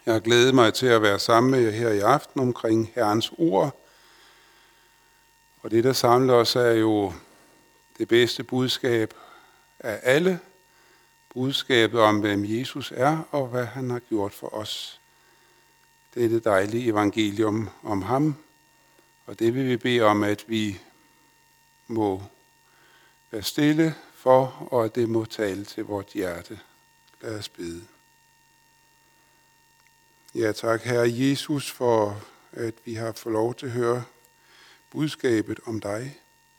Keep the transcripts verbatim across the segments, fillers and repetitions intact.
Jeg har glædet mig til at være sammen med jer her i aften omkring Herrens ord. Og det, der samler os, er jo det bedste budskab af alle. Budskabet om, hvem Jesus er og hvad han har gjort for os. Det er det dejlige evangelium om ham. Og det vil vi bede om, at vi må være stille for, og at det må tale til vort hjerte. Lad os bede. Ja, tak, Herre Jesus, for at vi har fået lov til at høre budskabet om dig.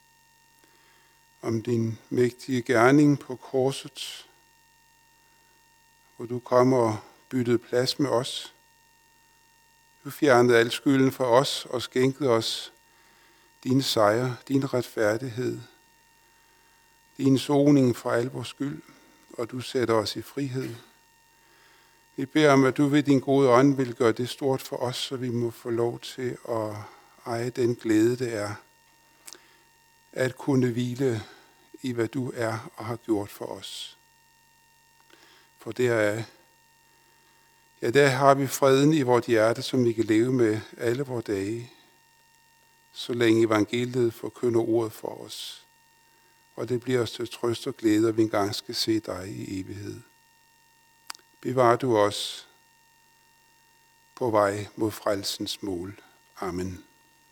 Om din mægtige gerning på korset, hvor du kom og byttede plads med os. Du fjernede al skylden fra os og skænkede os din sejr, din retfærdighed, din soning for al vores skyld, og du sætter os i frihed. Vi beder om, at du ved din gode ånd vil gøre det stort for os, så vi må få lov til at eje den glæde, det er at kunne hvile i, hvad du er og har gjort for os. For der er, ja, der har vi freden i vort hjerte, som vi kan leve med alle vore dage, så længe evangeliet forkynder ordet for os. Og det bliver os til trøst og glæde, at vi engang skal se dig i evighed. Bevar du os på vej mod frelsens mål. Amen.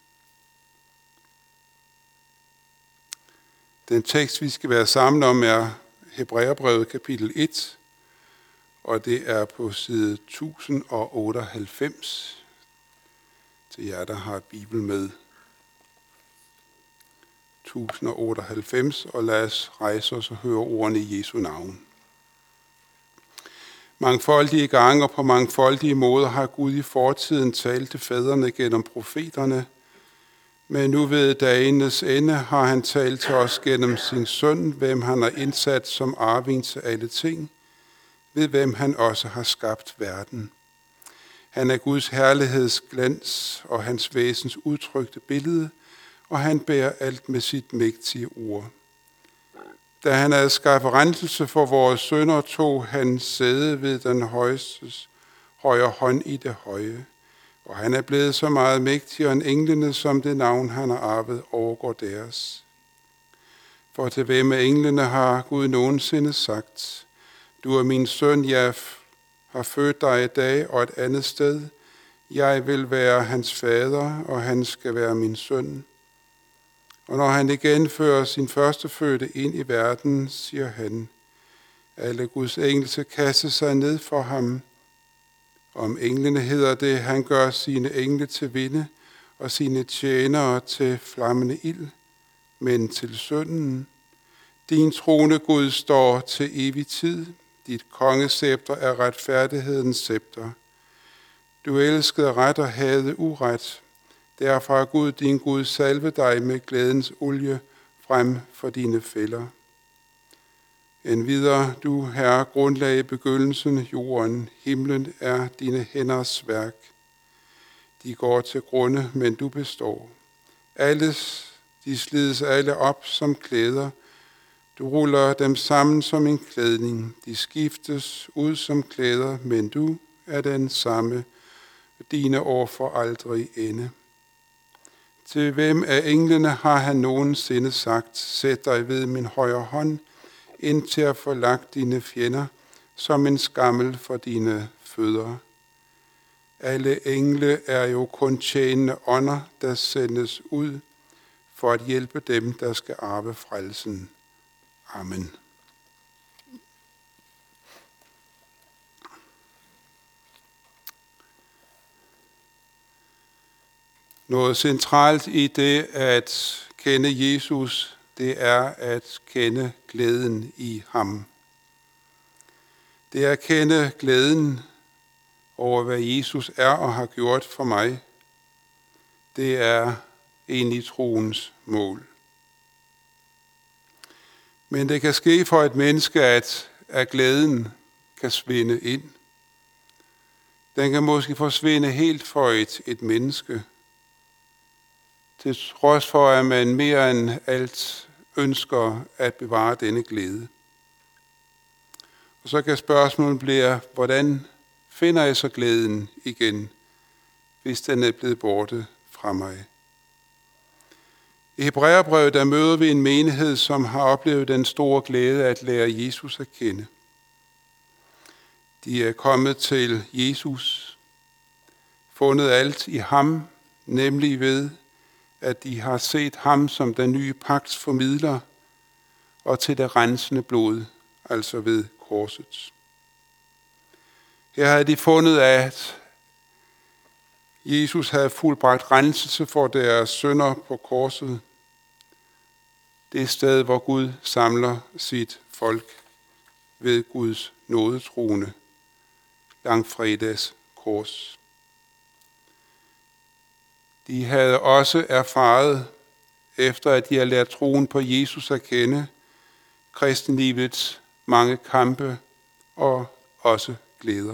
Den tekst, vi skal være sammen om, er Hebræerbrevet kapitel et, og det er på side tusind otteoghalvfems, til jer, der har Bibel med. tusind otteoghalvfems, og lad os rejse os og høre ordene i Jesu navn. Mangfoldige gange og på mangfoldige måder har Gud i fortiden talt til fædrene gennem profeterne, men nu ved dagenes ende har han talt til os gennem sin søn, hvem han har indsat som arving til alle ting, ved hvem han også har skabt verden. Han er Guds herlighedsglans og hans væsens udtrykte billede, og han bærer alt med sit mægtige ord. Da han havde skaffet renselse for vores synder, tog han sæde ved den højestes højre hånd i det høje. Og han er blevet så meget mægtigere end englene, som det navn, han har arvet, overgår deres. For til hvem af englene har Gud nogensinde sagt, du er min søn, jeg har født dig i dag og et andet sted. Jeg vil være hans fader, og han skal være min søn. Og når han igen fører sin førstefødte ind i verden, siger han, alle Guds engle skal kaste sig ned for ham. Om englene hedder det, han gør sine engle til vinde og sine tjenere til flammende ild, men til sønnen. Din trone, Gud, står til evig tid. Dit kongescepter er retfærdighedens scepter. Du elskede ret og havde uret. Derfor har Gud, din Gud, salve dig med glædens olie frem for dine fælder. Endvidere, du Herre, grundlag i begyndelsen jorden, himlen er dine hænders værk. De går til grunde, men du består. Alles, de slides alle op som klæder. Du ruller dem sammen som en klædning. De skiftes ud som klæder, men du er den samme. Dine år får aldrig ende. Til hvem af englene har han nogensinde sagt, sæt dig ved min højre hånd, indtil at få lagt dine fjender som en skammel for dine fødder. Alle engle er jo kun tjenende ånder, der sendes ud for at hjælpe dem, der skal arve frelsen. Amen. Noget centralt i det at kende Jesus, det er at kende glæden i ham. Det er at kende glæden over, hvad Jesus er og har gjort for mig. Det er egentlig troens mål. Men det kan ske for et menneske, at, at glæden kan svinde ind. Den kan måske forsvinde helt for et, et menneske. Til trods for, at man mere end alt ønsker at bevare denne glæde. Og så kan spørgsmålet blive, hvordan finder jeg så glæden igen, hvis den er blevet borte fra mig. I Hebræerbrevet der møder vi en menighed, som har oplevet den store glæde at lære Jesus at kende. De er kommet til Jesus, fundet alt i ham, nemlig ved, at de har set ham som den nye pagts formidler, og til det rensende blod, altså ved korset. Her havde de fundet, at Jesus havde fuldbragt renselse for deres synder på korset. Det sted, hvor Gud samler sit folk ved Guds nådetrone, langfredags kors. De havde også erfaret, efter at de har lært troen på Jesus at kende, kristenlivets mange kampe og også glæder.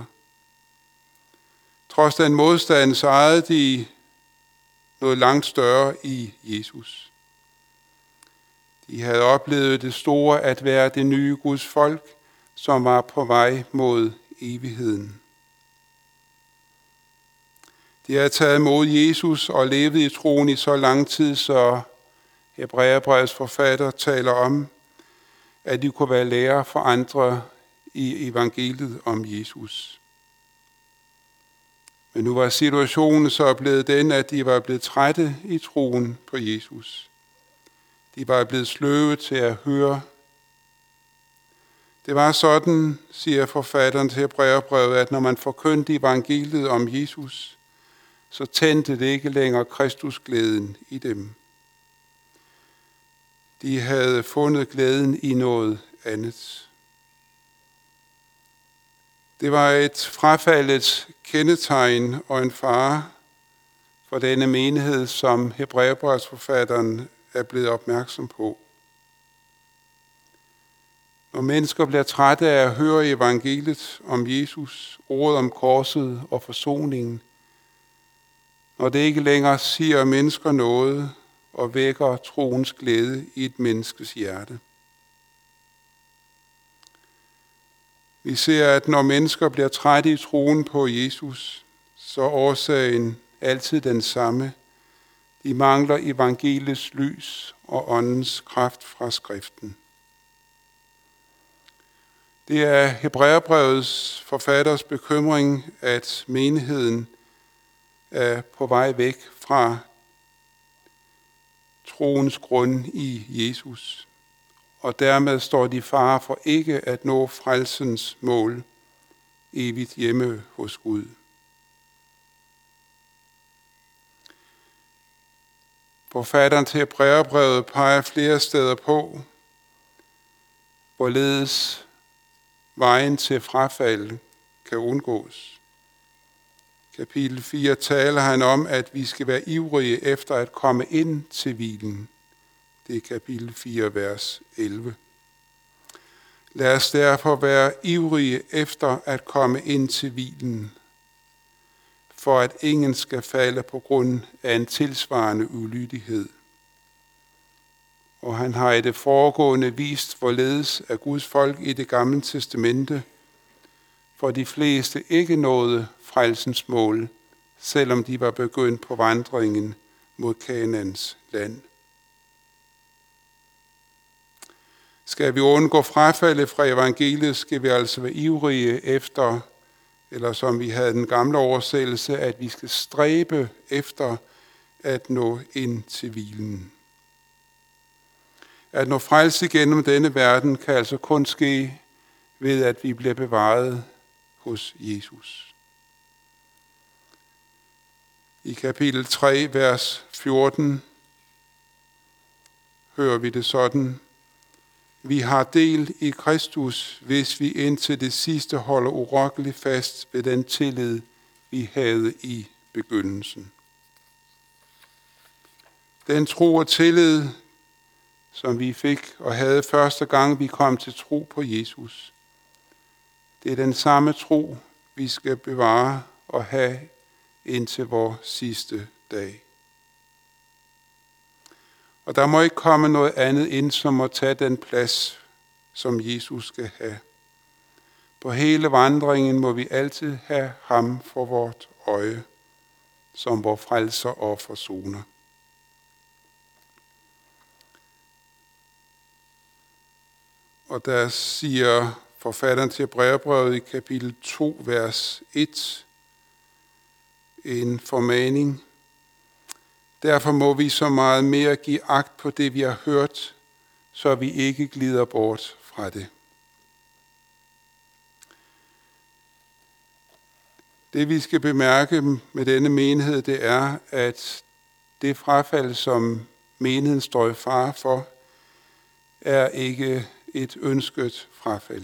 Trods den modstand, så ejede de noget langt større i Jesus. De havde oplevet det store at være det nye Guds folk, som var på vej mod evigheden. De havde taget imod Jesus og levet i troen i så lang tid, så Hebræerbrevets forfatter taler om, at de kunne være lærer for andre i evangeliet om Jesus. Men nu var situationen så blevet den, at de var blevet trætte i troen på Jesus. De var blevet sløve til at høre. Det var sådan, siger forfatteren til Hebræerbrevet, at når man forkyndte evangeliet om Jesus, så tændte det ikke længere Kristusglæden i dem. De havde fundet glæden i noget andet. Det var et frafaldet kendetegn og en fare for denne menighed, som Hebræerbrevets forfatteren er blevet opmærksom på. Når mennesker bliver trætte af at høre evangeliet om Jesus, ordet om korset og forsoningen, når det ikke længere siger mennesker noget og vækker troens glæde i et menneskes hjerte. Vi ser, at når mennesker bliver trætte i troen på Jesus, så er årsagen altid den samme. De mangler evangeliets lys og åndens kraft fra skriften. Det er Hebræerbrevets forfatters bekymring, at menigheden er på vej væk fra troens grund i Jesus, og dermed står de i fare for ikke at nå frelsens mål, evigt hjemme hos Gud. Forfatteren til Hebræerbrevet peger flere steder på, hvorledes vejen til frafald kan undgås. Kapitel fire taler han om, at vi skal være ivrige efter at komme ind til hvilen. Det er kapitel fire, vers elleve. Lad os derfor være ivrige efter at komme ind til hvilen, for at ingen skal falde på grund af en tilsvarende ulydighed. Og han har i det foregående vist, hvorledes af Guds folk i det gamle testamente, for de fleste ikke nåede frelsens mål, selvom de var begyndt på vandringen mod Kanaans land. Skal vi undgå frafaldet fra evangeliet, skal vi altså være ivrige efter, eller som vi havde den gamle oversættelse, at vi skal stræbe efter at nå ind til hvilen. At nå frelse igennem denne verden kan altså kun ske ved, at vi bliver bevaret hos Jesus. I kapitel tre, vers fjorten, hører vi det sådan: Vi har del i Kristus, hvis vi indtil det sidste holder urokkeligt fast ved den tillid, vi havde i begyndelsen. Den tro og tillid, som vi fik og havde første gang, vi kom til tro på Jesus, det er den samme tro, vi skal bevare og have indtil vor sidste dag. Og der må ikke komme noget andet ind, som må tage den plads, som Jesus skal have. På hele vandringen må vi altid have ham for vort øje, som vor frelser og forsoner. Og der siger forfatteren til Hebræerbrevet i kapitel to, vers et, en formaning. Derfor må vi så meget mere give agt på det, vi har hørt, så vi ikke glider bort fra det. Det, vi skal bemærke med denne menighed, det er, at det frafald, som menigheden står i fare for, er ikke et ønsket frafald.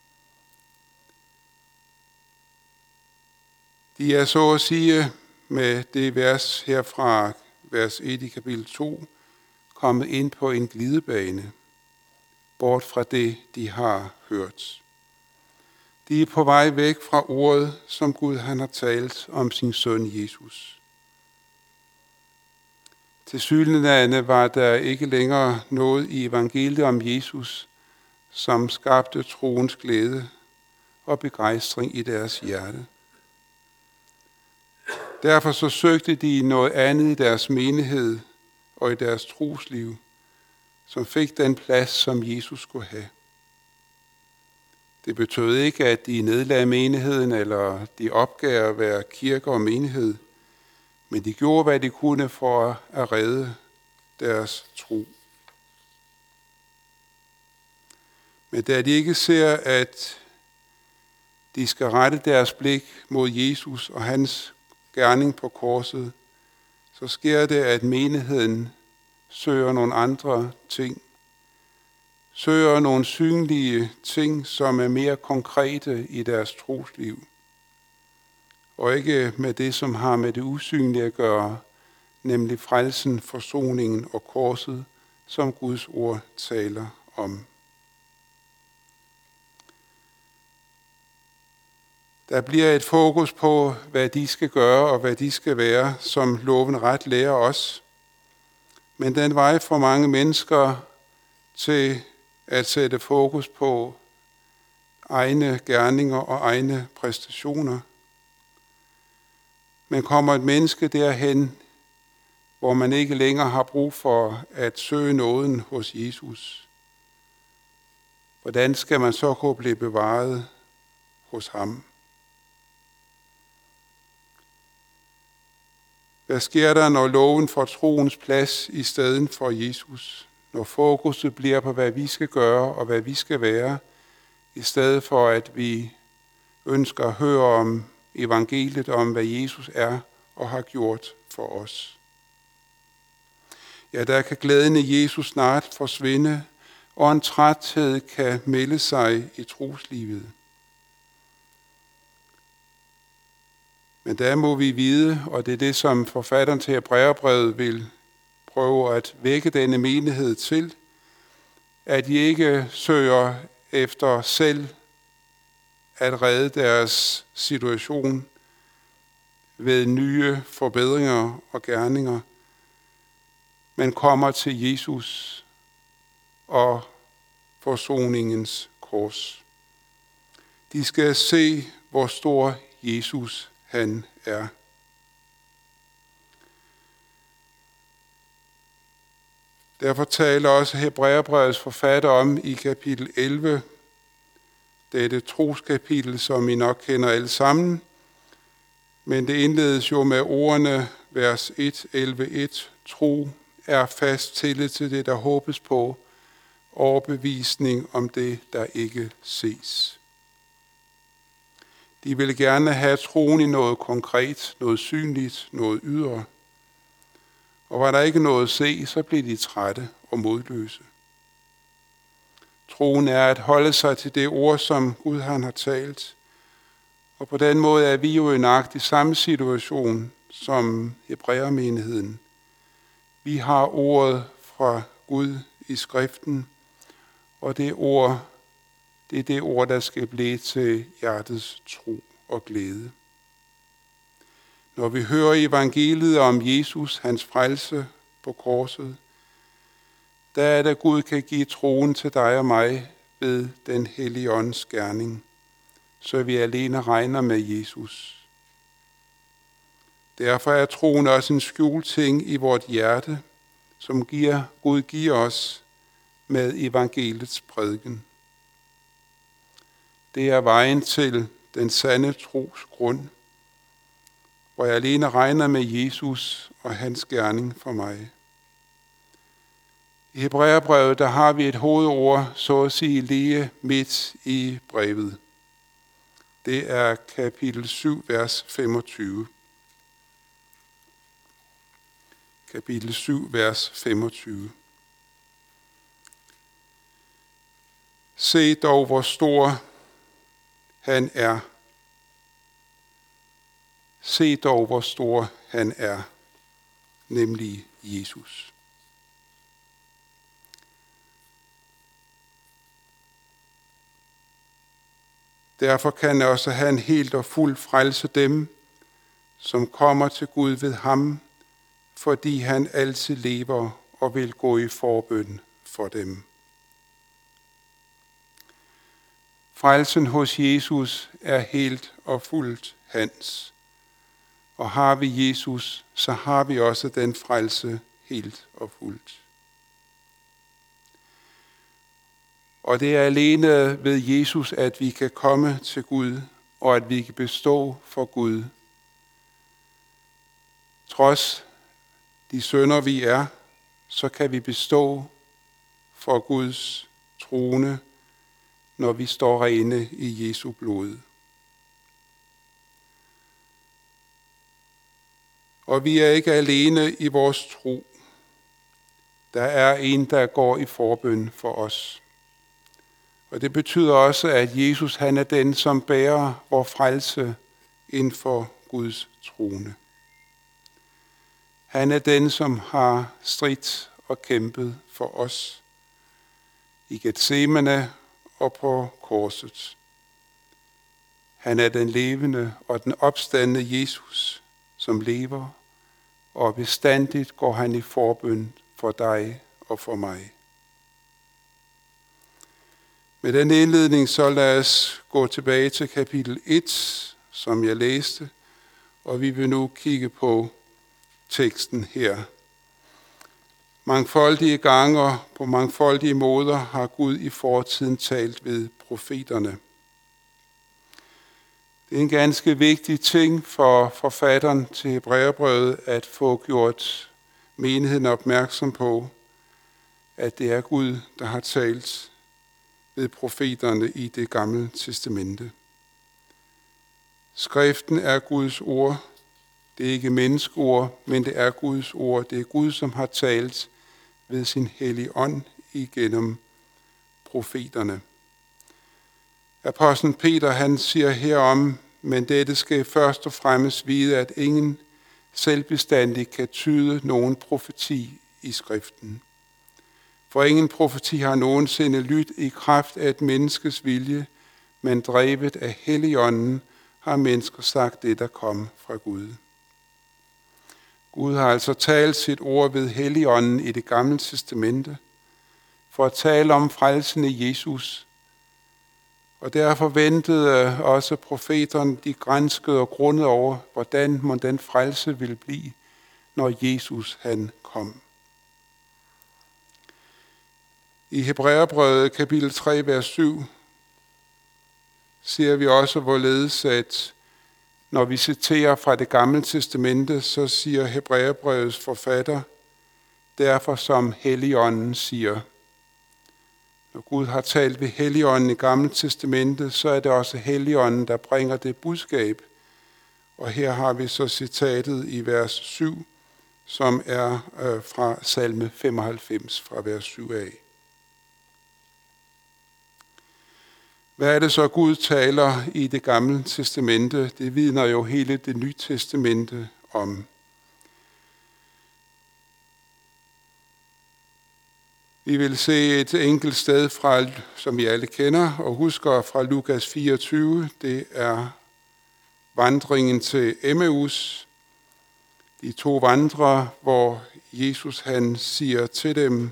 De er så at sige med det vers her fra vers et i kapitel to, kommet ind på en glidebane, bort fra det, de har hørt. De er på vej væk fra ordet, som Gud han har talt om sin søn Jesus. Tilsyneladende var der ikke længere noget i evangeliet om Jesus, som skabte troens glæde og begejstring i deres hjerte. Derfor så søgte de noget andet i deres menighed og i deres trosliv, som fik den plads, som Jesus skulle have. Det betød ikke, at de nedlagde menigheden, eller de opgav at være kirke og menighed, men de gjorde, hvad de kunne for at redde deres tro. Men da de ikke ser, at de skal rette deres blik mod Jesus og hans gerning på korset, så sker det, at menigheden søger nogle andre ting. Søger nogle synlige ting, som er mere konkrete i deres trosliv. Og ikke med det, som har med det usynlige at gøre, nemlig frelsen, forsoningen og korset, som Guds ord taler om. Der bliver et fokus på, hvad de skal gøre og hvad de skal være, som loven ret lærer os. Men den vej for mange mennesker til at sætte fokus på egne gerninger og egne præstationer. Men kommer et menneske derhen, hvor man ikke længere har brug for at søge nåden hos Jesus, hvordan skal man så kunne blive bevaret hos ham? Hvad sker der, når loven får troens plads i stedet for Jesus? Når fokuset bliver på, hvad vi skal gøre og hvad vi skal være, i stedet for at vi ønsker at høre om evangeliet, om hvad Jesus er og har gjort for os. Ja, der kan glæden i Jesus snart forsvinde, og en træthed kan melde sig i troslivet. Men der må vi vide, og det er det, som forfatteren til Hebræerbrevet vil prøve at vække denne menighed til, at de ikke søger efter selv at redde deres situation ved nye forbedringer og gerninger, men kommer til Jesus og forsoningens kors. De skal se, hvor stor Jesus han er. Derfor taler også Hebræerbrevets forfatter om i kapitel elleve, dette troskapitel, som I nok kender alle sammen, men det indledes jo med ordene vers et, elleve, et. Tro er fast tillid til det, der håbes på, overbevisning om det, der ikke ses. De vil gerne have troen i noget konkret, noget synligt, noget ydre. Og var der ikke noget at se, så bliver de trætte og modløse. Troen er at holde sig til det ord, som Gud han har talt. Og på den måde er vi jo i nøjagtig samme situation som Hebræermenigheden. Vi har ordet fra Gud i skriften, og det ord, det er det ord, der skal blive til hjertets tro og glæde. Når vi hører evangeliet om Jesus, hans frelse på korset, der er det, Gud kan give troen til dig og mig ved den hellige ånds gerning. så vi alene regner med Jesus. Derfor er troen også en skjult ting i vort hjerte, som giver, Gud giver os med evangeliets prædiken. Det er vejen til den sande tros grund, hvor jeg alene regner med Jesus og hans gerning for mig. I Hebræerbrevet, der har vi et hovedord, så at sige lige midt i brevet. Det er kapitel syv, vers femogtyve. Kapitel syv, vers femogtyve. Se dog, hvor stor han er. Se dog, hvor stor han er, nemlig Jesus. Derfor kan også han helt og fuldt frelse dem, som kommer til Gud ved ham, fordi han altid lever og vil gå i forbøn for dem. Frelsen hos Jesus er helt og fuldt hans. Og har vi Jesus, så har vi også den frelse helt og fuldt. Og det er alene ved Jesus, at vi kan komme til Gud, og at vi kan bestå for Gud. Trods de synder vi er, så kan vi bestå for Guds trone, når vi står rene i Jesu blod. Og vi er ikke alene i vores tro. Der er en, der går i forbøn for os. Og det betyder også, at Jesus han er den, som bærer vor frelse inden for Guds trone. Han er den, som har stridt og kæmpet for os i Getsemane og på korset. Han er den levende og den opstandne Jesus, som lever, og bestandigt går han i forbøn for dig og for mig. Med den indledning så lad os gå tilbage til kapitel et, som jeg læste, og vi vil nu kigge på teksten her. Mangfoldige gange og på mangfoldige måder har Gud i fortiden talt ved profeterne. Det er en ganske vigtig ting for forfatteren til Hebræerbrevet at få gjort menigheden opmærksom på, at det er Gud, der har talt ved profeterne i det gamle testamente. Skriften er Guds ord. Det er ikke menneskeord, men det er Guds ord. Det er Gud, som har talt ved sin hellige ånd igennem profeterne. Apostlen Peter, han siger herom, men dette skal først og fremmest vide, at ingen selvbestandig kan tyde nogen profeti i skriften. For ingen profeti har nogensinde lydt i kraft af et menneskes vilje, men drevet af Helligånden har mennesker sagt det, der kom fra Gud. Gud har altså talt sit ord ved Helligånden i det gamle testamente, for at tale om frelsen i Jesus. Og derfor ventede også profeterne, de granskede og grundede over, hvordan må den frelse ville blive, når Jesus han kom. I Hebræerbrevet kapitel tre, vers syv, ser vi også, hvorledes at når vi citerer fra det gamle testamente, så siger Hebræerbrevets forfatter, derfor som Helligånden siger. Når Gud har talt ved Helligånden i gamle testamente, så er det også Helligånden, der bringer det budskab. Og her har vi så citatet i vers syv, som er øh, fra salme femoghalvfems, fra vers syv af. Hvad er det så, Gud taler i det gamle testamente? Det vidner jo hele det nye testamente om. Vi vil se et enkelt sted, fra, som vi alle kender og husker fra Lukas fireogtyve. Det er vandringen til Emmaus. De to vandrere, hvor Jesus han siger til dem,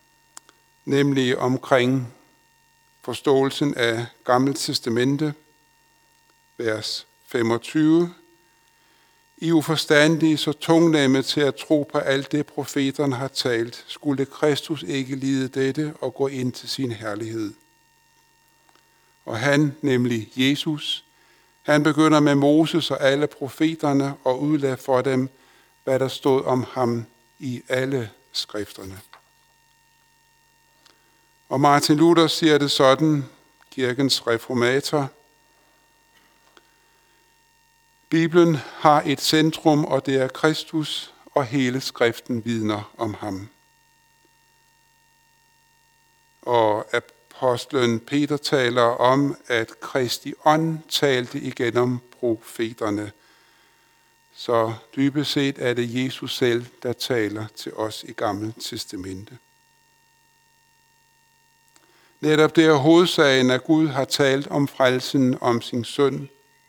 nemlig omkring forståelsen af Gamle Testamente, vers femogtyve. I uforstandige, så tungnemme til at tro på alt det, profeterne har talt, skulle Kristus ikke lide dette og gå ind til sin herlighed. Og han, nemlig Jesus, han begynder med Moses og alle profeterne og udlagde for dem, hvad der stod om ham i alle skrifterne. Og Martin Luther siger det sådan, kirkens reformator: Bibelen har et centrum, og det er Kristus, og hele skriften vidner om ham. Og apostlen Peter taler om, at Kristi ånd talte igennem profeterne. Så dybest set er det Jesus selv, der taler til os i Gamle Testamente. Netop det er hovedsagen, at Gud har talt om frelsen om sin søn.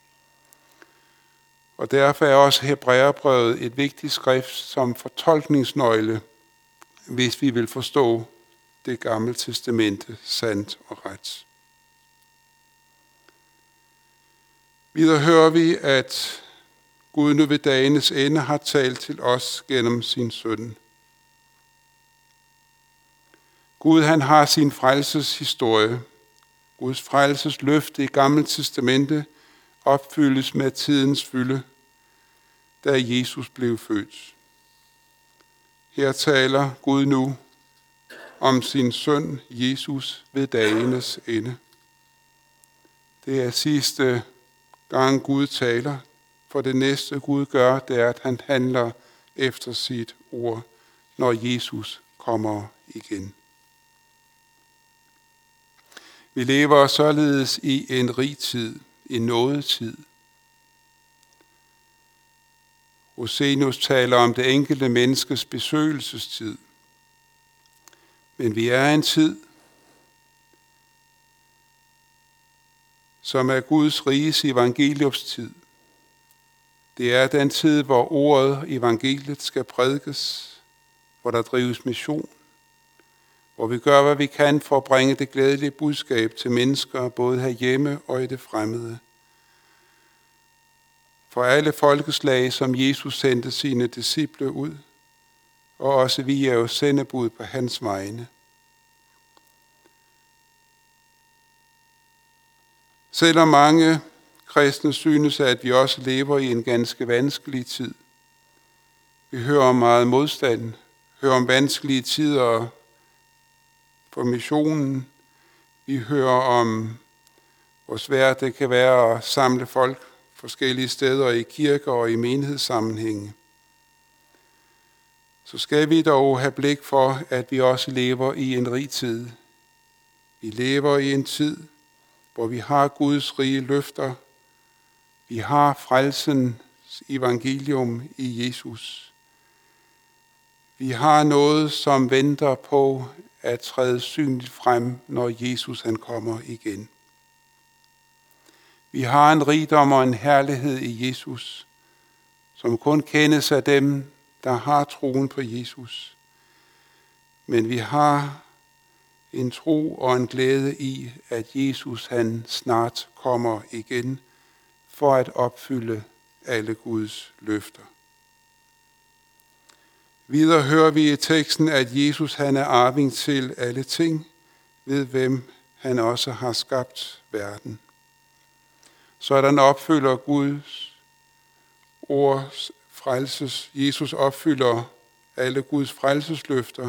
Og derfor er også Hebræerbrevet et vigtigt skrift som fortolkningsnøgle, hvis vi vil forstå det Gamle Testamente sandt og ret. Videre hører vi, at Gud nu ved dagenes ende har talt til os gennem sin søn. Gud han har sin frelseshistorie. Guds frelsesløfte i Gamle Testamente opfyldes med tidens fylde, da Jesus blev født. Her taler Gud nu om sin søn Jesus ved dagenes ende. Det er sidste gang Gud taler, for det næste Gud gør, det er, at han handler efter sit ord, når Jesus kommer igen. Vi lever således i en rig tid, en nådetid. Rosenius taler om det enkelte menneskes besøgelsestid. Men vi er i en tid, som er Guds riges evangeliumstid. Det er den tid, hvor ordet evangeliet skal prædikes, hvor der drives mission, hvor vi gør, hvad vi kan for at bringe det glædelige budskab til mennesker, både herhjemme og i det fremmede. For alle folkeslag, som Jesus sendte sine disciple ud, og også vi er jo sendebud på hans vegne. Selvom mange kristne synes, at vi også lever i en ganske vanskelig tid. Vi hører om meget modstand, hører om vanskelige tider for missionen. Vi hører om, hvor svært det kan være at samle folk forskellige steder i kirker og i menighedssammenhænge. Så skal vi dog have blik for, at vi også lever i en rig tid. Vi lever i en tid, hvor vi har Guds rige løfter. Vi har frelsens evangelium i Jesus. Vi har noget, som venter på at træde synligt frem, når Jesus han kommer igen. Vi har en rigdom og en herlighed i Jesus, som kun kendes af dem, der har troen på Jesus. Men vi har en tro og en glæde i, at Jesus han snart kommer igen for at opfylde alle Guds løfter. Videre hører vi i teksten, at Jesus han er arving til alle ting, ved hvem han også har skabt verden. Sådan opfylder Guds ords frelses. Jesus opfylder alle Guds frelsesløfter.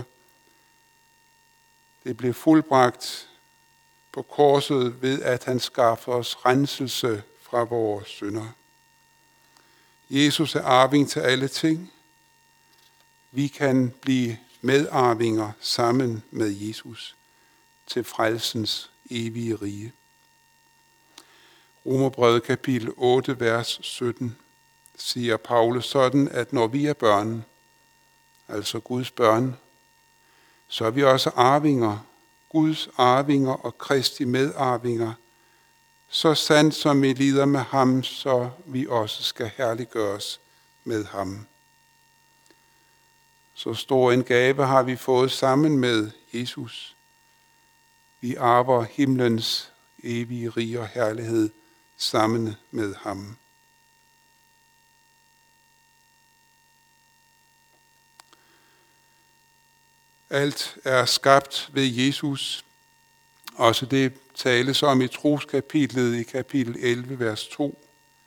Det blev fuldbragt på korset ved, at han skaffer os renselse fra vores synder. Jesus er arving til alle ting. Vi kan blive medarvinger sammen med Jesus til frelsens evige rige. Romerbrevet kapitel otte, vers sytten, siger Paulus sådan, at når vi er børn, altså Guds børn, så er vi også arvinger, Guds arvinger og Kristi medarvinger, så sandt som vi lider med ham, så vi også skal herliggøres med ham. Så stor en gave har vi fået sammen med Jesus. Vi arver himlens evige rige og herlighed sammen med ham. Alt er skabt ved Jesus. Også det tales om i troskapitlet i kapitel elleve, vers to.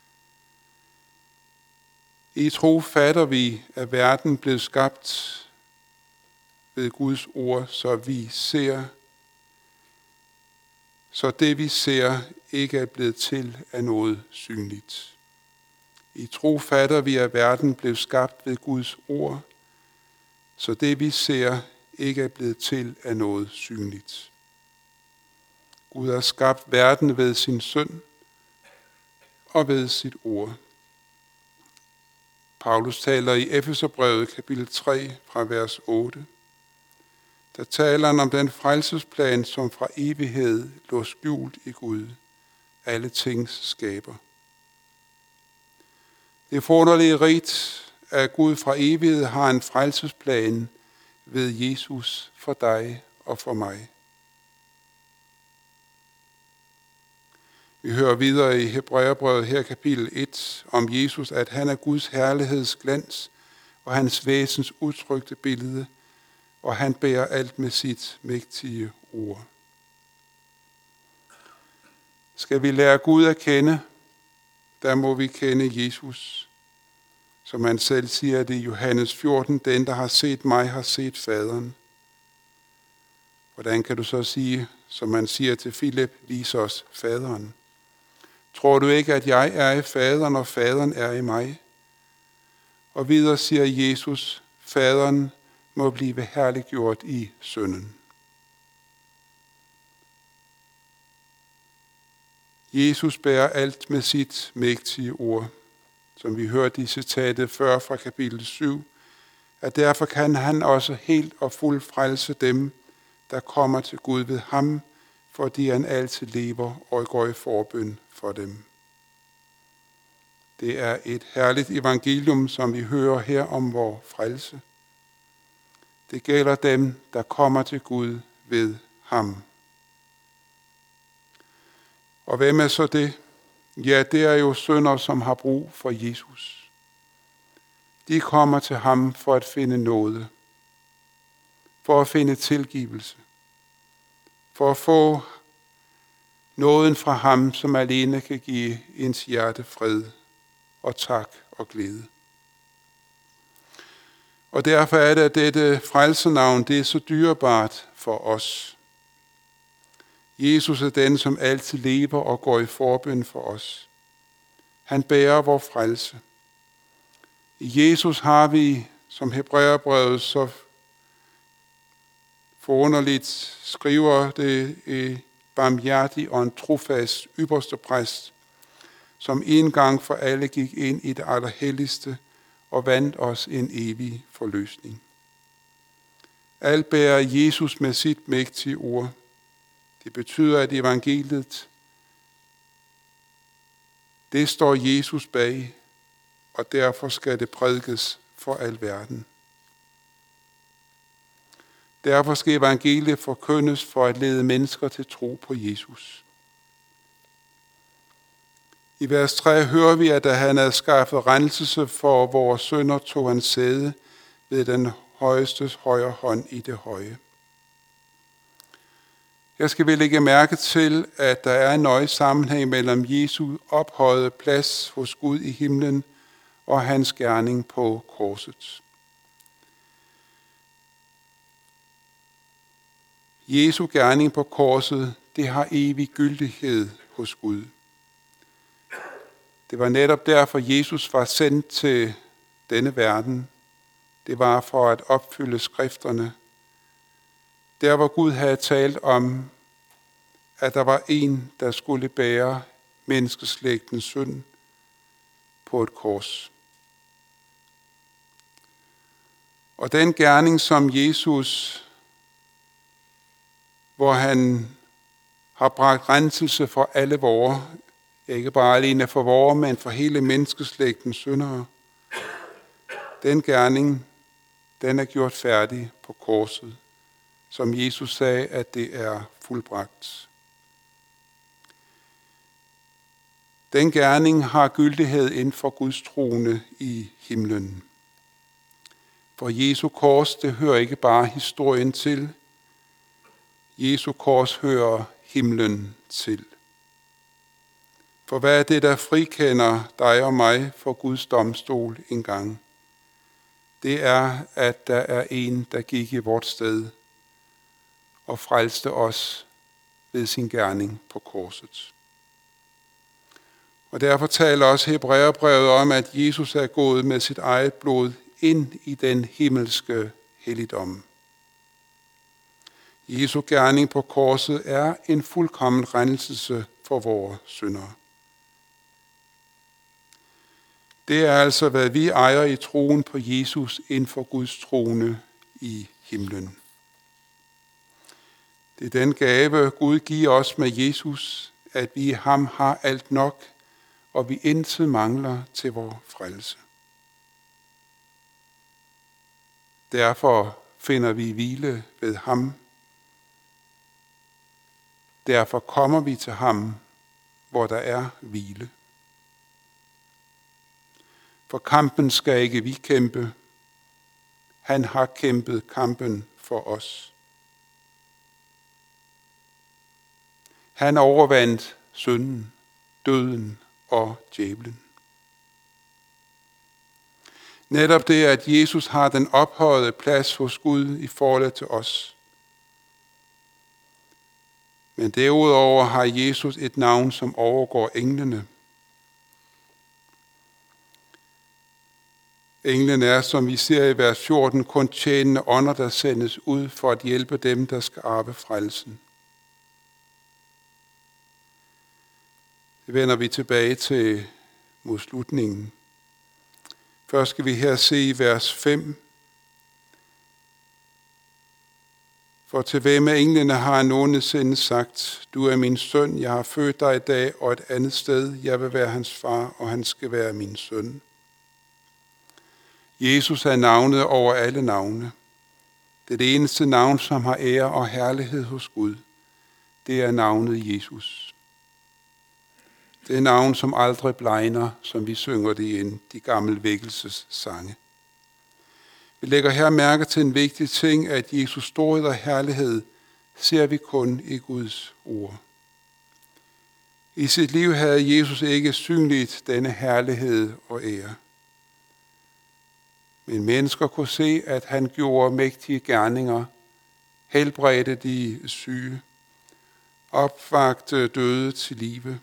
I tro fatter vi, at verden blev skabt ved Guds ord, så vi ser, så det vi ser ikke er blevet til af noget synligt. I tro fatter vi, at verden blev skabt ved Guds ord, så det vi ser ikke er blevet til af noget synligt. Gud har skabt verden ved sin søn og ved sit ord. Paulus taler i Efeserbrevet kapitel tre fra vers otte. Der taler han om den frelsesplan, som fra evighed lå skjult i Gud, alle tings skaber. Det er forunderligt rigt, at Gud fra evighed har en frelsesplan ved Jesus for dig og for mig. Vi hører videre i Hebræerbrevet her kapitel et om Jesus, at han er Guds herlighedsglans og hans væsens udtrykte billede, og han bærer alt med sit mægtige ord. Skal vi lære Gud at kende, der må vi kende Jesus. Som han selv siger det i Johannes fjorten, den der har set mig, har set faderen. Hvordan kan du så sige, som man siger til Filip, vis os faderen? Tror du ikke, at jeg er i faderen, og faderen er i mig? Og videre siger Jesus, faderen må blive herliggjort i sønnen. Jesus bærer alt med sit mægtige ord, som vi hørte i citatet før fra kapitel syv, at derfor kan han også helt og fuldt frelse dem, der kommer til Gud ved ham, fordi han altid lever og går i forbøn for dem. Det er et herligt evangelium, som vi hører her om vor frelse. Det gælder dem, der kommer til Gud ved ham. Og hvem er så det? Ja, det er jo syndere, som har brug for Jesus. De kommer til ham for at finde nåde, for at finde tilgivelse, for at få nåden fra ham, som alene kan give ens hjerte fred og tak og glæde. Og derfor er det, at dette frelsenavn, det er så dyrebart for os. Jesus er den, som altid lever og går i forbøn for os. Han bærer vor frelse. I Jesus har vi, som Hebræerbrevet så forunderligt skriver det, en barmhjertig og en trofast ypperste præst, som en gang for alle gik ind i det allerhelligste og vandt os en evig forløsning. Alt bærer Jesus med sit mægtige ord. Det betyder, at evangeliet, det står Jesus bag, og derfor skal det prædikes for al verden. Derfor skal evangeliet forkyndes for at lede mennesker til tro på Jesus. I vers tre hører vi, at da han havde skaffet renselse for vores synder, tog han sæde ved den højestes højre hånd i det høje. Jeg skal vel lægge mærke til, at der er en nøje sammenhæng mellem Jesu ophøjede plads hos Gud i himlen og hans gerning på korset. Jesu gerning på korset, det har evig gyldighed hos Gud. Det var netop derfor, Jesus var sendt til denne verden. Det var for at opfylde skrifterne. Der hvor Gud havde talt om, at der var en, der skulle bære menneskeslægtens synd på et kors. Og den gerning, som Jesus, hvor han har bragt renselse for alle vore, ikke bare alene for vore, men for hele menneskeslægtens syndere, den gerning, den er gjort færdig på korset, som Jesus sagde, at det er fuldbragt. Den gerning har gyldighed inden for Guds trone i himlen. For Jesu kors, det hører ikke bare historien til. Jesu kors hører himlen til. For hvad er det, der frikender dig og mig for Guds domstol engang? Det er, at der er en, der gik i vort sted og frelste os ved sin gerning på korset. Og derfor taler også Hebræerbrevet om, at Jesus er gået med sit eget blod ind i den himmelske helligdom. Jesu gerning på korset er en fuldkommen renselse for vores syndere. Det er altså, hvad vi ejer i troen på Jesus inden for Guds trone i himlen. Det er den gave, Gud giver os med Jesus, at vi i ham har alt nok, og vi intet mangler til vores frelse. Derfor finder vi hvile ved ham. Derfor kommer vi til ham, hvor der er hvile. For kampen skal ikke vi kæmpe. Han har kæmpet kampen for os. Han overvandt synden, døden og djævlen. Netop det, at Jesus har den ophøjede plads hos Gud i forhold til os. Men derudover har Jesus et navn, som overgår englene. Englene er, som vi ser i vers fjorten, kun tjenende ånder, der sendes ud for at hjælpe dem, der skal arve frelsen. Det vender vi tilbage til mod slutningen. Først skal vi her se i vers fem. For til hvem af englene har han nogensinde sagt, du er min søn, jeg har født dig i dag, og et andet sted, jeg vil være hans far, og han skal være min søn. Jesus er navnet over alle navne. Det er det eneste navn, som har ære og herlighed hos Gud. Det er navnet Jesus. Det er navn, som aldrig blegner, som vi synger det i de gamle vækkelsessange. Vi lægger her mærke til en vigtig ting, at Jesus storhed og herlighed ser vi kun i Guds ord. I sit liv havde Jesus ikke synligt denne herlighed og ære. Men mennesker kunne se, at han gjorde mægtige gerninger, helbredte de syge, opvagte døde til live.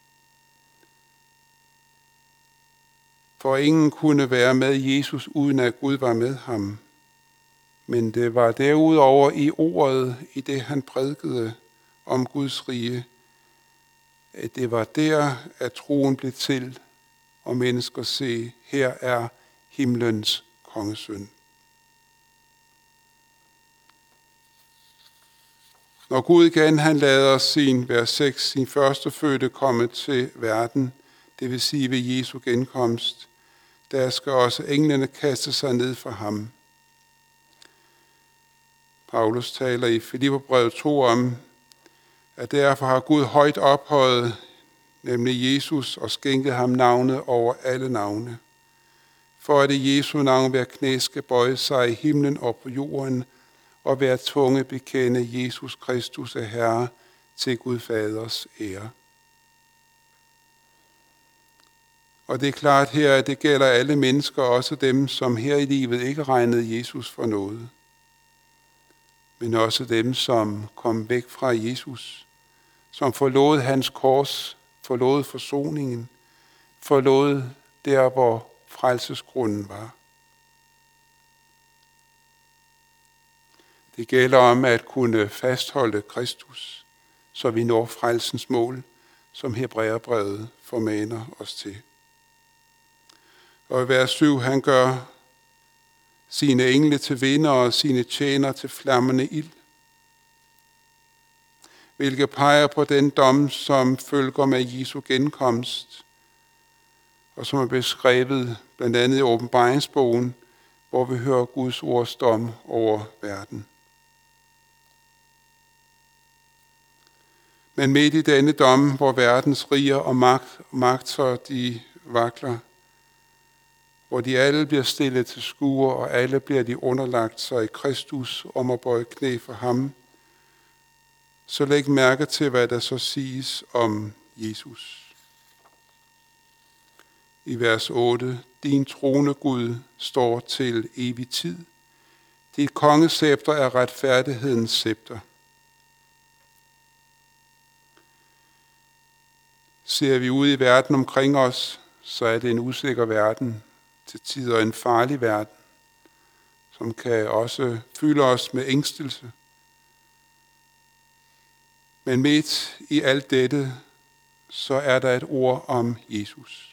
For ingen kunne være med Jesus, uden at Gud var med ham. Men det var derudover i ordet, i det han prædikede om Guds rige, at det var der, at troen blev til, og mennesker se, her er himlens kongesøn. Når Gud igen han lader sin, vers seks, sin førstefødte komme til verden, det vil sige ved Jesu genkomst, der skal også englene kaste sig ned for ham. Paulus taler i Filipperbrevet to om, at derfor har Gud højt ophøjet, nemlig Jesus, og skænket ham navnet over alle navne. For at i Jesu navn hver knæ skal bøje sig i himlen og på jorden, og hver tunge bekende Jesus Kristus er Herre til Gud Faders ære. Og det er klart her, at det gælder alle mennesker, også dem, som her i livet ikke regnede Jesus for noget. Men også dem, som kom væk fra Jesus, som forlod hans kors, forlod forsoningen, forlod der, hvor frelsesgrunden var. Det gælder om at kunne fastholde Kristus, så vi når frelsens mål, som Hebræerbrevet formaner os til. Og i vers syv, han gør sine engle til vinder og sine tjener til flammende ild, hvilket peger på den dom, som følger med Jesu genkomst, og som er beskrevet blandt andet i åbenbaringsbogen, hvor vi hører Guds ords dom over verden. Men midt i denne dom, hvor verdens riger og magt, magter de vakler, hvor de alle bliver stillet til skue, og alle bliver de underlagt sig i Kristus om at bøje knæ for ham, så læg mærke til, hvad der så siges om Jesus. I vers otte, din trone, Gud, står til evig tid. Dit kongescepter er retfærdighedens scepter. Ser vi ud i verden omkring os, så er det en usikker verden, til tider en farlig verden, som kan også fylde os med ængstelse. Men midt i alt dette, så er der et ord om Jesus.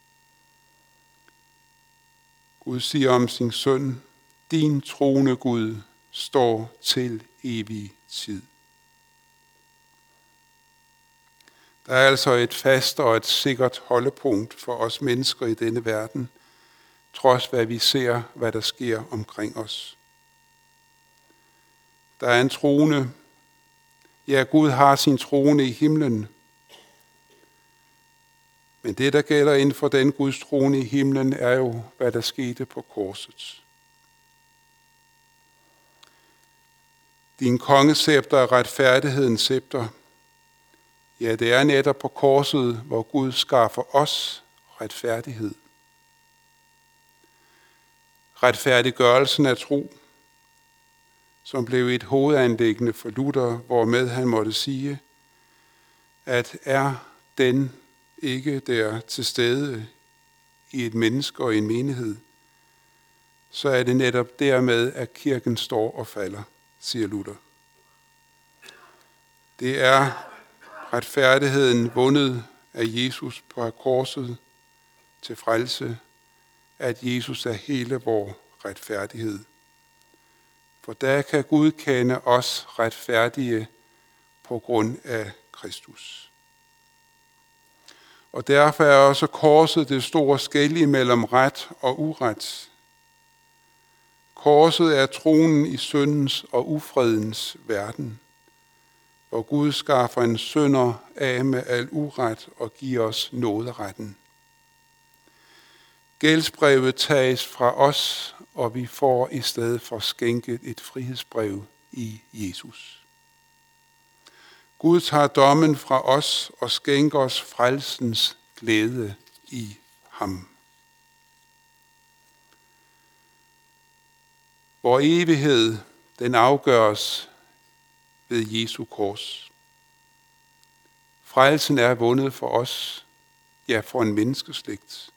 Gud siger om sin søn, din trone, Gud, står til evig tid. Der er altså et fast og et sikkert holdepunkt for os mennesker i denne verden, trods hvad vi ser, hvad der sker omkring os. Der er en trone. Ja, Gud har sin trone i himlen. Men det, der gælder inden for den Guds trone i himlen, er jo, hvad der skete på korset. Din kongescepter er retfærdighedens scepter. Ja, det er netop på korset, hvor Gud skaffer os retfærdighed. Retfærdiggørelsen af tro, som blev et hovedanliggende for Luther, hvormed han måtte sige, at er den ikke der til stede i et menneske og i en menighed, så er det netop dermed, at kirken står og falder, siger Luther. Det er retfærdigheden vundet af Jesus på korset til frelse, at Jesus er hele vor retfærdighed. For der kan Gud kende os retfærdige på grund af Kristus. Og derfor er også korset det store skel imellem ret og uret. Korset er tronen i syndens og ufredens verden, hvor Gud skaffer en synder af med al uret og giver os nåderetten. Gældsbrevet tages fra os, og vi får i stedet for skænket et frihedsbrev i Jesus. Gud tager dommen fra os og skænker os frelsens glæde i ham. Vor evighed, den afgøres ved Jesu kors. Frelsen er vundet for os, ja, for en menneskeslægt.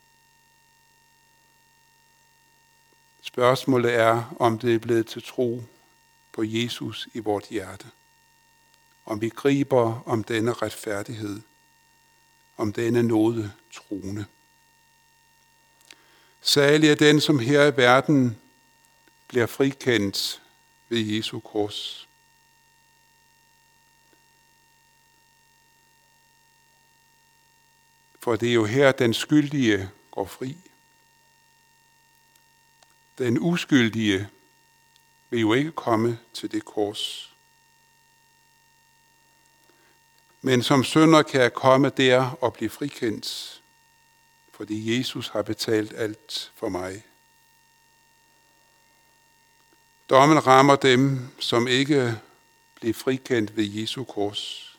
Spørgsmålet er, om det er blevet til tro på Jesus i vort hjerte. Om vi griber om denne retfærdighed, om denne nåde trone. Salig er den, som her i verden bliver frikendt ved Jesu kors. For det er jo her, den skyldige går fri. Den uskyldige vil jo ikke komme til det kors. Men som synder kan jeg komme der og blive frikendt, fordi Jesus har betalt alt for mig. Dommen rammer dem, som ikke blev frikendt ved Jesu kors.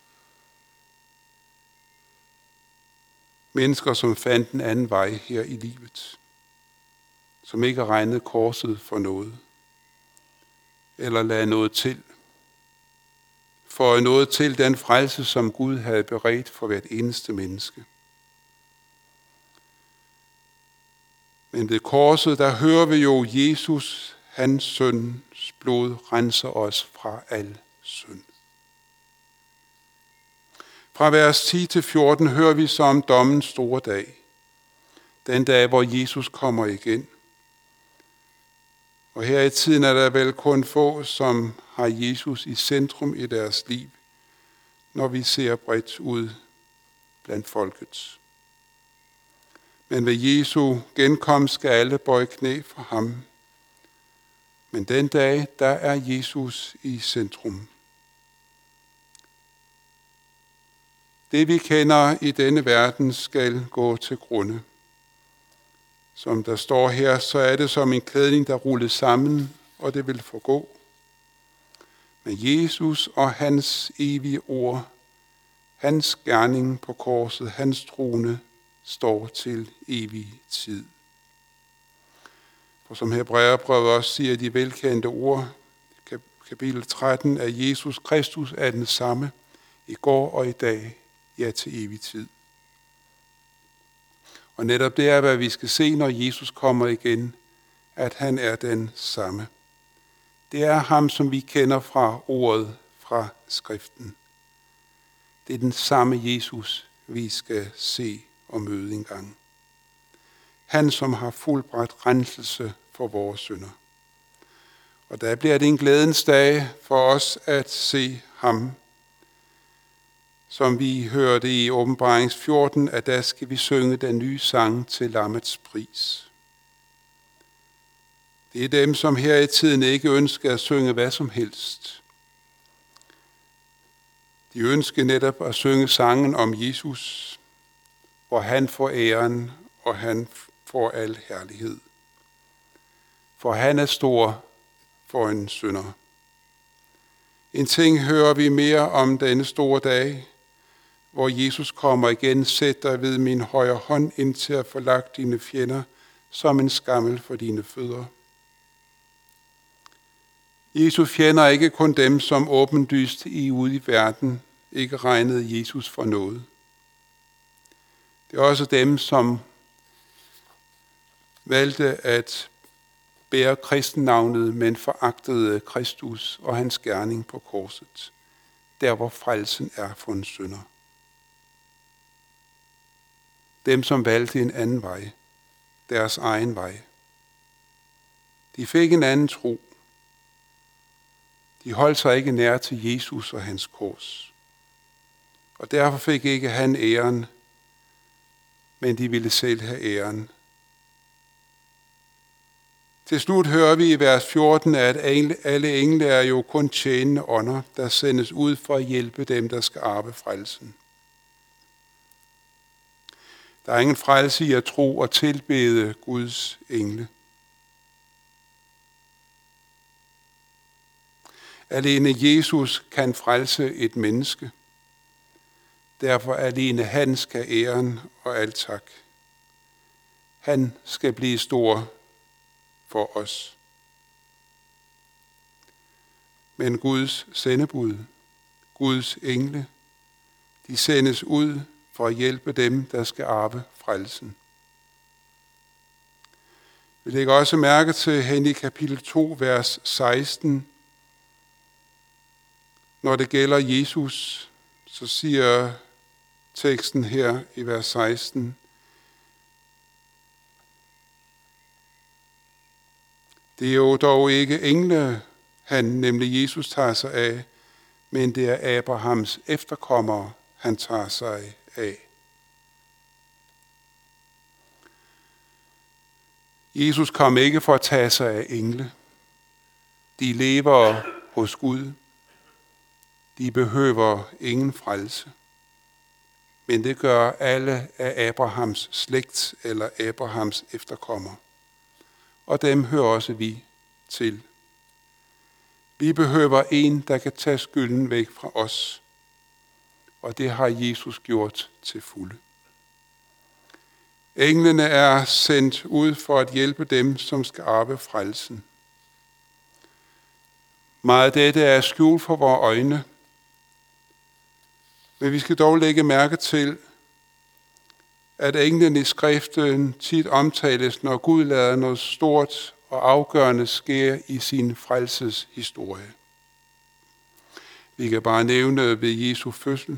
Mennesker, som fandt en anden vej her i livet, som ikke regnede korset for noget, eller lagde noget til, for noget til den frelse, som Gud havde beredt for hvert eneste menneske. Men ved korset, der hører vi jo Jesus, hans søns blod, renser os fra al synd. Fra vers ti til fjorten hører vi så om dommens store dag. Den dag, hvor Jesus kommer igen. Og her i tiden er der vel kun få, som har Jesus i centrum i deres liv, når vi ser bredt ud blandt folket. Men ved Jesu genkomst skal alle bøje knæ for ham. Men den dag, der er Jesus i centrum. Det vi kender i denne verden skal gå til grunde. Som der står her, så er det som en klædning, der rulles sammen, og det vil forgå. Men Jesus og hans evige ord, hans gerning på korset, hans trone, står til evig tid. For som Hebræerbrevet også siger de velkendte ord, kapitel tretten, at Jesus Kristus er den samme i går og i dag, ja til evig tid. Og netop det er, hvad vi skal se, når Jesus kommer igen, at han er den samme. Det er ham, som vi kender fra ordet, fra skriften. Det er den samme Jesus, vi skal se og møde engang. Han, som har fuldbragt renselse for vores synder. Og der bliver det en glædens dag for os at se ham. Som vi hørte i Åbenbarings fjorten, at der skal vi synge den nye sang til lammets pris. Det er dem, som her i tiden ikke ønsker at synge hvad som helst. De ønsker netop at synge sangen om Jesus, hvor han får æren, og han får al herlighed. For han er stor for en synder. En ting hører vi mere om denne store dag, hvor Jesus kommer igen, sæt dig ved min højre hånd, indtil at få lagt dine fjender som en skammel for dine fødder. Jesus fjender ikke kun dem, som åbenlyst i ude i verden ikke regnede Jesus for noget. Det er også dem, som valgte at bære kristennavnet, men foragtede Kristus og hans gerning på korset, der hvor frelsen er for en synder. Dem, som valgte en anden vej, deres egen vej. De fik en anden tro. De holdt sig ikke nær til Jesus og hans kors. Og derfor fik ikke han æren, men de ville selv have æren. Til slut hører vi i vers fjorten, at alle engle er jo kun tjenende ånder, der sendes ud for at hjælpe dem, der skal arve frelsen. Der er ingen frelse i at tro og tilbede Guds engle. Alene Jesus kan frelse et menneske. Derfor alene han skal æren og al tak. Han skal blive stor for os. Men Guds sendebud, Guds engle, de sendes ud for at hjælpe dem, der skal arve frelsen. Vi lægger også mærke til hen i kapitel to, vers seksten. Når det gælder Jesus, så siger teksten her i vers seksten, det er jo dog ikke engle, han, nemlig Jesus, tager sig af, men det er Abrahams efterkommere, han tager sig af. Jesus kom ikke for at tage sig af engle. De lever hos Gud. De behøver ingen frelse. Men det gør alle af Abrahams slægt eller Abrahams efterkommere. Og dem hører også vi til. Vi behøver en, der kan tage skylden væk fra os. Og det har Jesus gjort til fulde. Englene er sendt ud for at hjælpe dem, som skal arve frelsen. Meget af dette er skjult for vores øjne. Men vi skal dog lægge mærke til, at englene i skriften tit omtales, når Gud lader noget stort og afgørende ske i sin frelseshistorie. Vi kan bare nævne ved Jesu fødsel,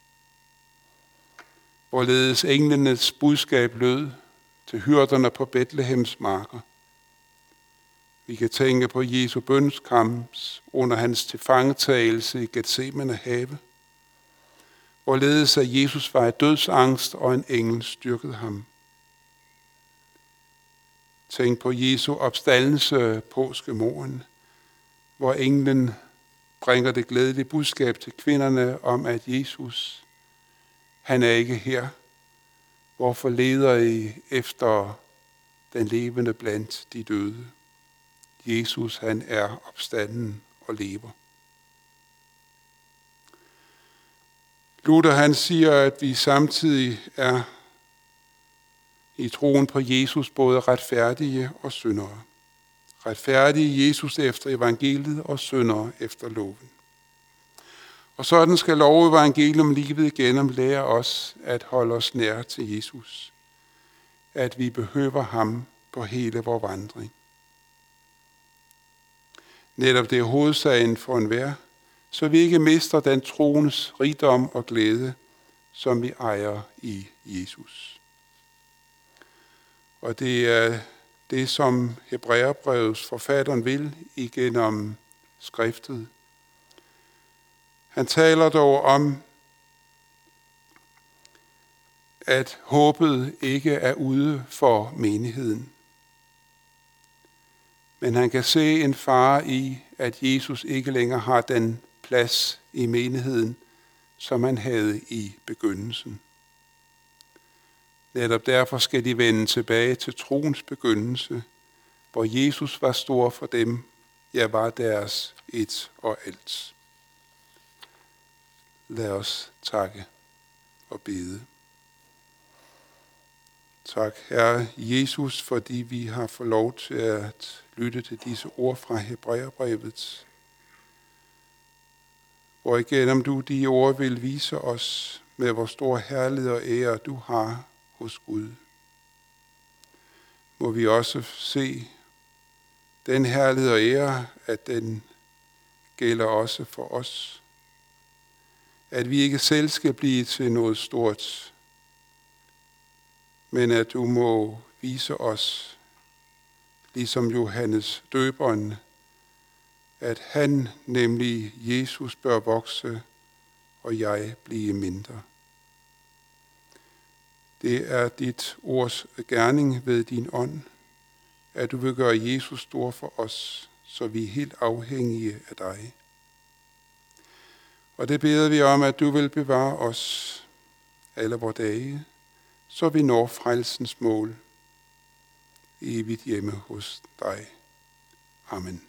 hvorledes englenes budskab lød til hyrderne på Betlehems marker. Vi kan tænke på Jesu bønskamp under hans tilfangetagelse i Getsemane have, hvorledes at Jesus var i dødsangst, og en engel styrkede ham. Tænk på Jesu opstandelse påskemorgen, hvor englen bringer det glædelige budskab til kvinderne om, at Jesus Han er ikke her. Hvorfor leder I efter den levende blandt de døde? Jesus, han er opstanden og lever. Luther, han siger, at vi samtidig er i troen på Jesus både retfærdige og syndere. Retfærdige Jesus efter evangeliet og syndere efter loven. Og sådan skal lov og evangelium livet igennem lære os at holde os nær til Jesus. At vi behøver ham på hele vor vandring. Netop det er hovedsagen for enhver, så vi ikke mister den troens rigdom og glæde, som vi ejer i Jesus. Og det er det, som Hebræerbrevets forfatteren vil igennem skriftet. Han taler dog om, at håbet ikke er ude for menigheden. Men han kan se en fare i, at Jesus ikke længere har den plads i menigheden, som han havde i begyndelsen. Netop derfor skal de vende tilbage til troens begyndelse, hvor Jesus var stor for dem, ja, var deres et og alt. Lad os takke og bede. Tak, Herre Jesus, fordi vi har fået lov til at lytte til disse ord fra Hebræerbrevet, hvor igennem du de ord vil vise os med hvor stor herlighed og ære du har hos Gud. Må vi også se den herlighed og ære, at den gælder også for os. At vi ikke selv skal blive til noget stort, men at du må vise os, ligesom Johannes døberen, at han, nemlig Jesus, bør vokse, og jeg blive mindre. Det er dit ords gerning ved din ånd, at du vil gøre Jesus stor for os, så vi er helt afhængige af dig. Og det beder vi om, at du vil bevare os alle vores dage, så vi når frelsens mål evigt hjemme hos dig. Amen.